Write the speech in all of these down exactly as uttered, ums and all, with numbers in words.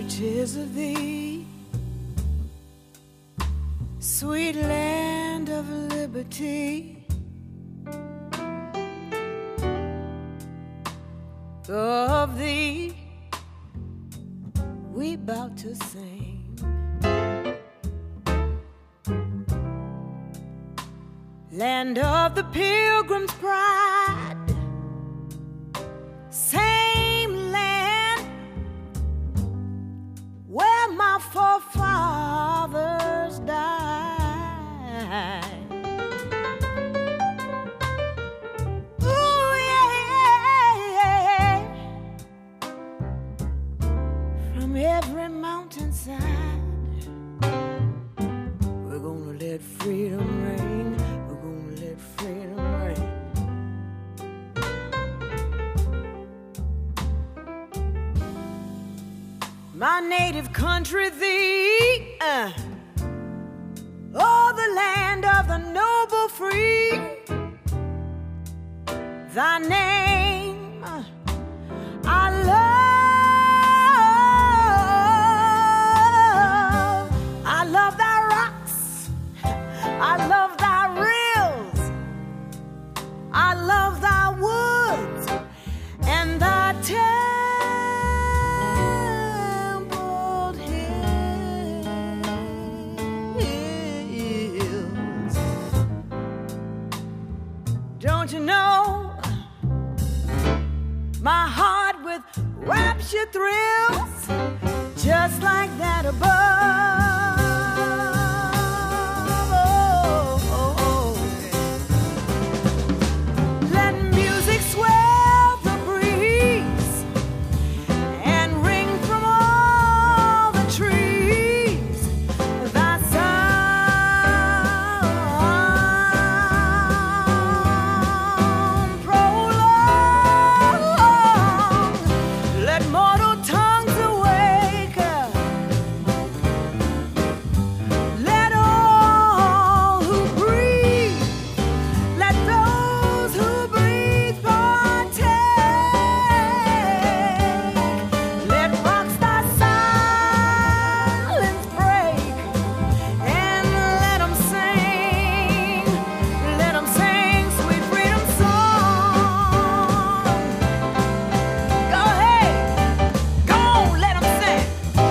'tis of thee, sweet land of liberty. Of thee we bout to sing. Land of the Pilgrim's pride, same land where my forefathers died. Ooh, yeah, yeah, yeah. From every mountainside, we're gonna let freedom ring. We're gonna let freedom ring. My native country, thee, uh, oh, the land of the noble free. Thy name uh, I love. I love thy rocks. I love thy rills. I love thy woods and thy templed hills. Don't you know? My heart with rapture thrills, just like that above. Oh, oh, oh. Let music swell the breeze and ring from all the trees. Thy sound prolong. Let mortal tongues awake. Let all who breathe, let those who breathe partake. Let rocks thy silence break, and let 'em sing, let 'em sing sweet freedom song. Go ahead, go on, let 'em sing.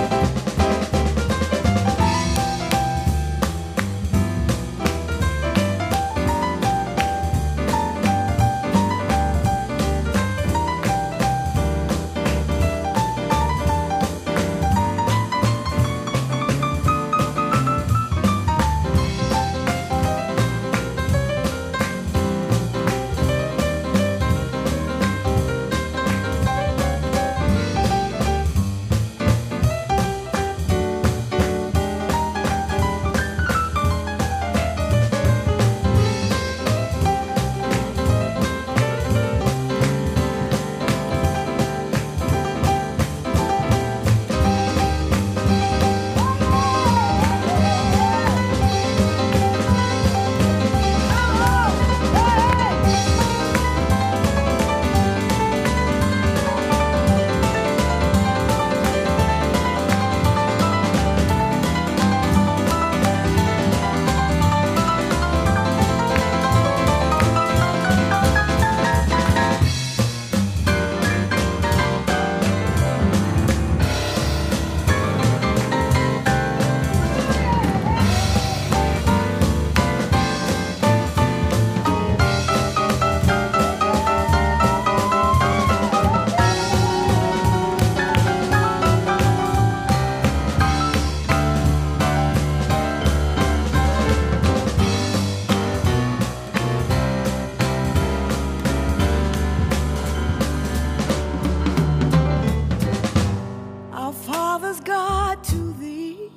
Our Father's God to thee,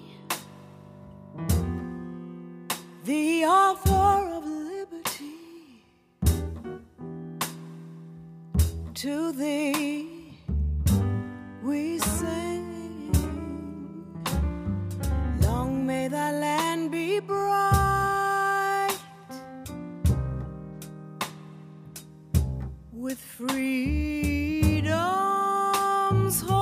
the author of liberty. To thee we sing. Long may thy land be bright with freedom's hope.